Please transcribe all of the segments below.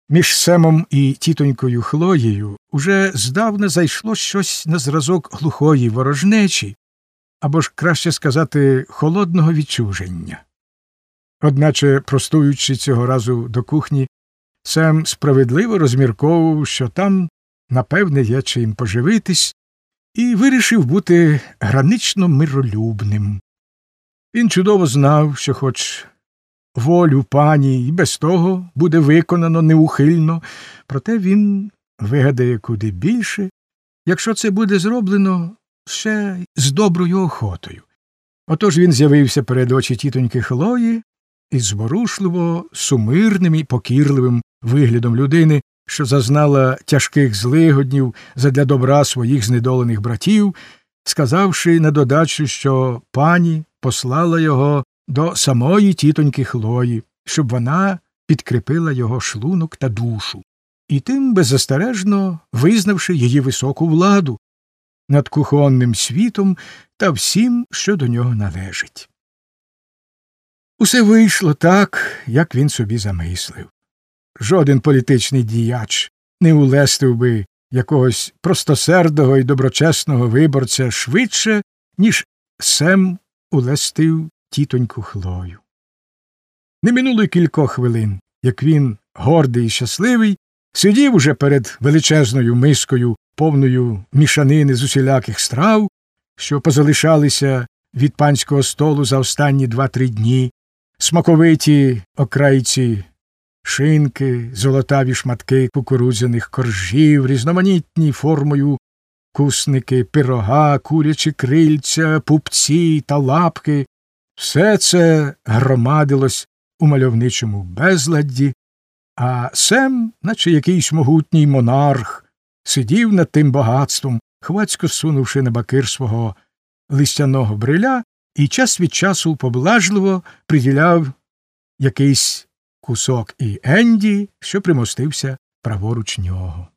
Між Семом і тітонькою Хлоєю уже здавна зайшло щось на зразок глухої ворожнечі, або ж, краще сказати, холодного відчуження. Одначе, простуючи цього разу до кухні, Сем справедливо розмірковував, що там, напевне, є чим поживитись, і вирішив бути гранично миролюбним. Він чудово знав, що хоч волю пані і без того буде виконано неухильно, проте він вигадає куди більше, якщо це буде зроблено ще з доброю охотою. Отож він з'явився перед очі тітоньки Хлої із зворушливо сумирним і покірливим виглядом людини, що зазнала тяжких злигоднів задля добра своїх знедолених братів, сказавши на додачу, що пані послала його до самої тітоньки Хлої, щоб вона підкріпила його шлунок та душу, і тим беззастережно визнавши її високу владу над кухонним світом та всім, що до нього належить. Усе вийшло так, як він собі замислив. Жоден політичний діяч не улестив би якогось простосердого і доброчесного виборця швидше, ніж Сем улестив тітоньку Хлою. Не минуло й кількох хвилин, як він, гордий і щасливий, сидів уже перед величезною мискою, повною мішанини з усіляких страв, що позалишалися від панського столу за останні 2-3 дні, смаковиті окрайці шинки, золотаві шматки кукурудзяних коржів, різноманітні формою кусники, пирога, курячі крильця, пупці та лапки. Все це громадилось у мальовничому безладді, а Сем, наче якийсь могутній монарх, сидів над тим багатством, хвацько сунувши на бакир свого листяного бриля, і час від часу поблажливо приділяв якийсь кусок і Енді, що примостився праворуч нього.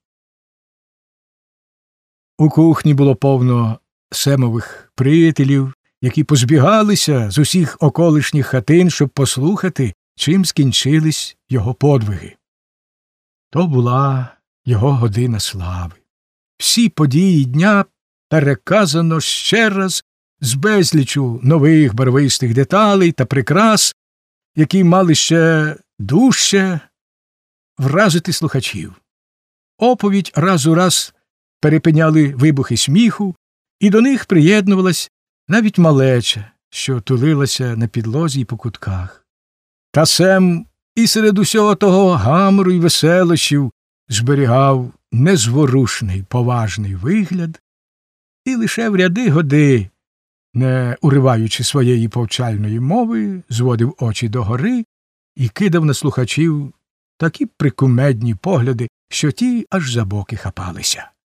У кухні було повно Семових приятелів, які позбігалися з усіх околишніх хатин, щоб послухати, чим скінчились його подвиги. То була його година слави. Всі події дня переказано ще раз з безлічу нових барвистих деталей та прикрас, які мали ще дужче вразити слухачів. Оповідь раз у раз перепиняли вибухи сміху, і до них приєднувалась навіть малеча, що тулилася на підлозі й по кутках. Та Сем і серед усього того гамору й веселощів зберігав незворушний поважний вигляд і лише в ряди-годи, не уриваючи своєї повчальної мови, зводив очі догори і кидав на слухачів такі прикумедні погляди, що ті аж за боки хапалися.